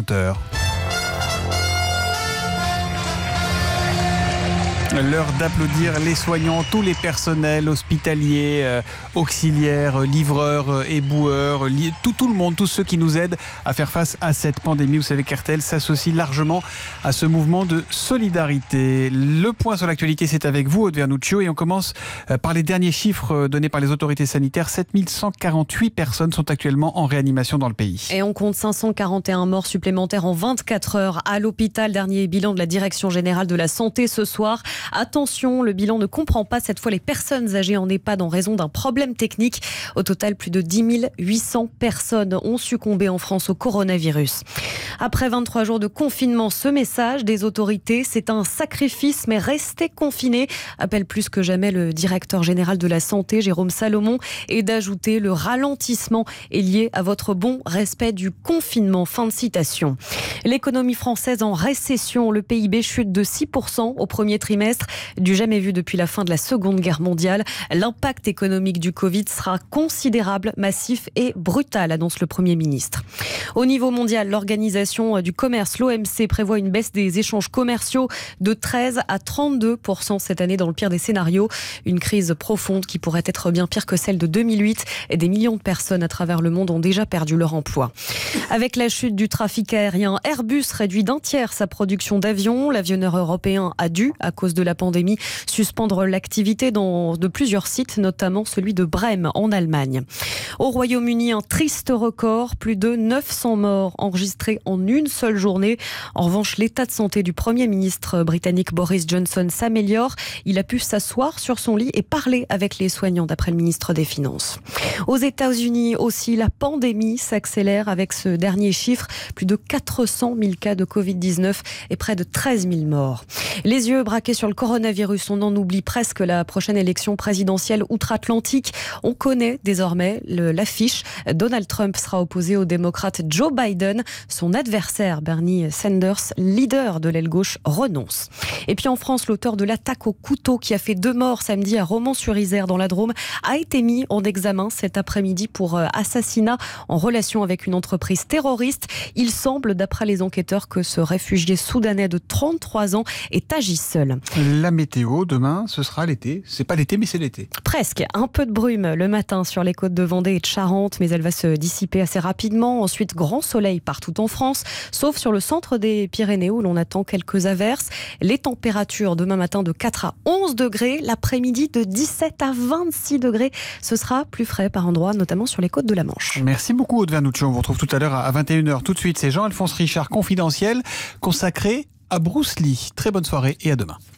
compteur. L'heure d'applaudir les soignants, tous les personnels hospitaliers, auxiliaires, livreurs, éboueurs, tout le monde, tous ceux qui nous aident à faire face à cette pandémie. Vous savez qu'RTL s'associe largement à ce mouvement de solidarité. Le point sur l'actualité, c'est avec vous, Aude Vernuccio, et on commence par les derniers chiffres donnés par les autorités sanitaires. 7148 personnes sont actuellement en réanimation dans le pays. Et on compte 541 morts supplémentaires en 24 heures à l'hôpital. Dernier bilan de la Direction Générale de la Santé ce soir. Attention, le bilan ne comprend pas cette fois les personnes âgées en EHPAD en raison d'un problème technique. Au total, plus de 10 800 personnes ont succombé en France au coronavirus. Après 23 jours de confinement, ce message des autorités, c'est un sacrifice, mais restez confinés, appelle plus que jamais le directeur général de la Santé, Jérôme Salomon, et d'ajouter le ralentissement est lié à votre bon respect du confinement. Fin de citation. L'économie française en récession, le PIB chute de 6% au premier trimestre, du jamais vu depuis la fin de la Seconde Guerre mondiale. L'impact économique du Covid sera considérable, massif et brutal, annonce le Premier ministre. Au niveau mondial, l'Organisation du commerce, l'OMC, prévoit une baisse des échanges commerciaux de 13 à 32% cette année dans le pire des scénarios. Une crise profonde qui pourrait être bien pire que celle de 2008. Et des millions de personnes à travers le monde ont déjà perdu leur emploi. Avec la chute du trafic aérien, Airbus réduit d'un tiers sa production d'avions. L'avionneur européen a dû, à cause de la pandémie, suspendre l'activité de plusieurs sites, notamment celui de Brême en Allemagne. Au Royaume-Uni, un triste record, plus de 900 morts enregistrés en une seule journée. En revanche, l'état de santé du Premier ministre britannique Boris Johnson s'améliore. Il a pu s'asseoir sur son lit et parler avec les soignants, d'après le ministre des Finances. Aux États-Unis aussi, la pandémie s'accélère avec ce dernier chiffre. Plus de 400 000 cas de Covid-19 et près de 13 000 morts. Les yeux braqués sur le coronavirus, on en oublie presque la prochaine élection présidentielle outre-Atlantique. On connaît désormais l'affiche. Donald Trump sera opposé au démocrate Joe Biden. Son adversaire, Bernie Sanders, leader de l'aile gauche, renonce. Et puis en France, l'auteur de l'attaque au couteau qui a fait 2 morts samedi à Romans-sur-Isère dans la Drôme a été mis en examen cet après-midi pour assassinat en relation avec une entreprise terroriste. Il semble, d'après les enquêteurs, que ce réfugié soudanais de 33 ans est agi seul. La météo, demain, ce sera l'été. C'est pas l'été, mais c'est l'été. Presque. Un peu de brume le matin sur les côtes de Vendée et de Charente, mais elle va se dissiper assez rapidement. Ensuite, grand soleil partout en France, sauf sur le centre des Pyrénées où l'on attend quelques averses. Les températures demain matin de 4 à 11 degrés, l'après-midi de 17 à 26 degrés. Ce sera plus frais par endroits, notamment sur les côtes de la Manche. Merci beaucoup, Aude Vernuccio. On vous retrouve tout à l'heure à 21h. Tout de suite, c'est Jean-Alphonse Richard, Confidentiel, consacré à Bruce Lee. Très bonne soirée et à demain.